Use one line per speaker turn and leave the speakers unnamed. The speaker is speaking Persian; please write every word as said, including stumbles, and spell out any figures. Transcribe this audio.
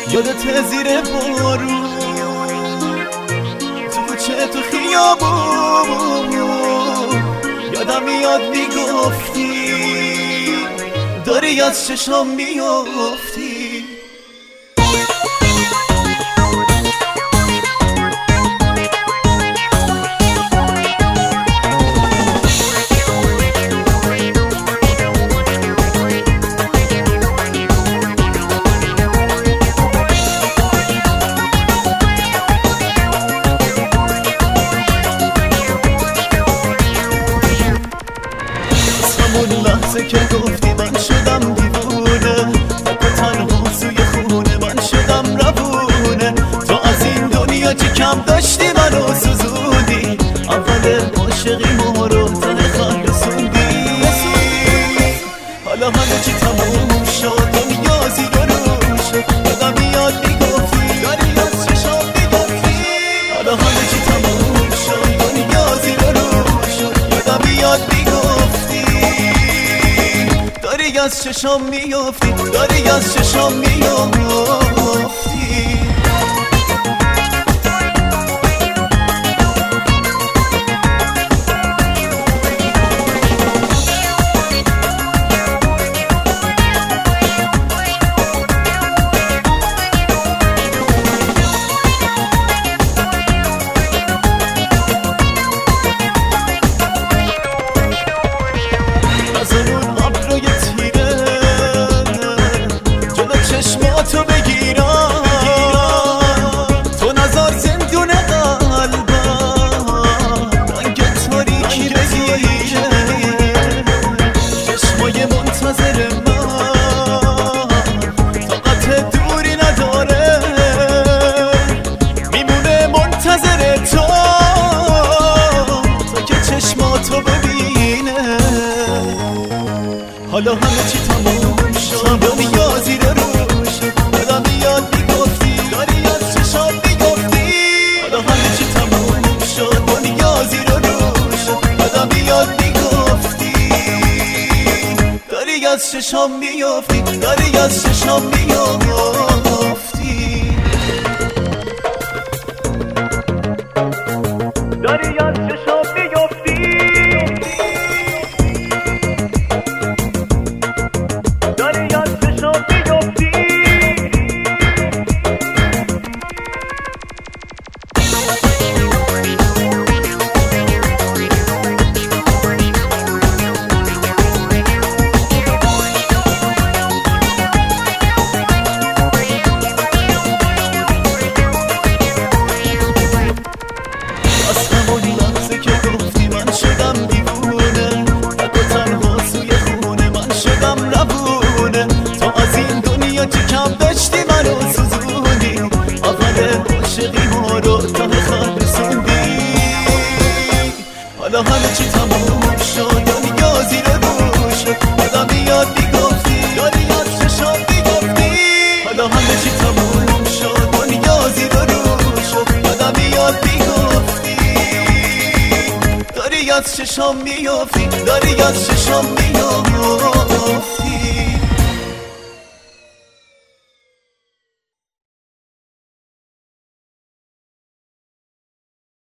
یادت زیر بارون تو کوچه تو خیابون یادم میاد میگفتی داری از چشام میافتی. لحظه که گفتی من شدم دیوونه، تک و تنها سوی خونه من شدم روونه. تو از این دنیا چی کم داشتی منو سوزوندی، اول عاشقی ما رو ته خط رسوندی. حالا همه چی تموم شد، دنیا زیر و رو شد. یادم میاد میگفتی داری از چشام میگفتی. حالا همه چی تموم شد، دنیا زیر و رو شد. یادم میاد میگفتی داری از چشام میافتی، داری از چشام میافتی. تو بگیرم تو نظر زندون قلبم، رنگ تاریکی بگیره چشمای منتظر من، طاقت دوری نداره میمونه منتظر تو تا که چشماتو ببینه. حالا همه چی تموم شد، دنیا زیر رو یادم میاد میگفتی داری از چشام میگفتی. حالا همه چی تموم شد، دنیا زیر و رو شد. یادم میاد میگفتی داری از چشام میافتی، داری از چشام میافتی. داری از چشام میافتی. داری از چشام میافتی. حالا همه چی تموم شد، دنیا زیر رو شد. یادم میاد میگفتی داری از چشام میگفتی. حالا همه چی تموم شد، دنیا زیر رو شد. یادم میاد میگفتی داری از چشام میافتی، داری از چشام میافتی.